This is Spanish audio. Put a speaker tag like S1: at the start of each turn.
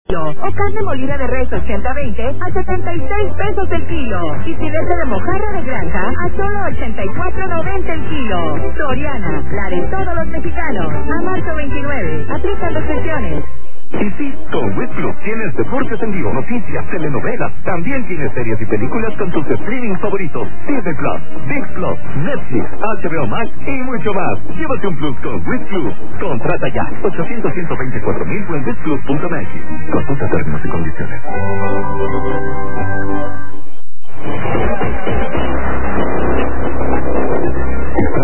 S1: O carne molida de res 80-20 a 76 pesos el kilo. Y filete de mojarra de granja a solo 84.90 el kilo. Soriana, la de todos los mexicanos. A marzo 29. Aplican restricciones.
S2: Y sí, con WIT Plus tienes deportes en vivo, noticias, telenovelas. También tienes series y películas con tus streaming favoritos. Disney Plus, ViX Plus, Netflix, HBO Max y mucho más. Llévate un plus con WIT Plus. Contrata ya. 800-124,000 en WITplus.mx. Consulta términos y condiciones.